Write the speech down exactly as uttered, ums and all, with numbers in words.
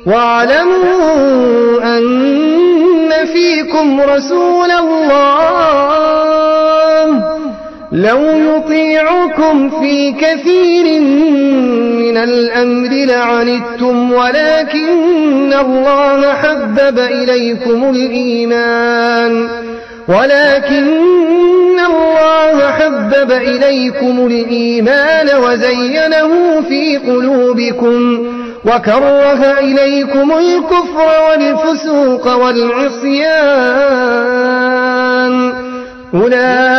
واعلموا أن فيكم رسول الله لو يطيعكم في كثير من الأمر لعنتم ولكن الله حبب إليكم الإيمان ولكن الله حبب إليكم الإيمان وزينه في قلوبكم وكره إليكم الكفر والفسوق والعصيان أولئك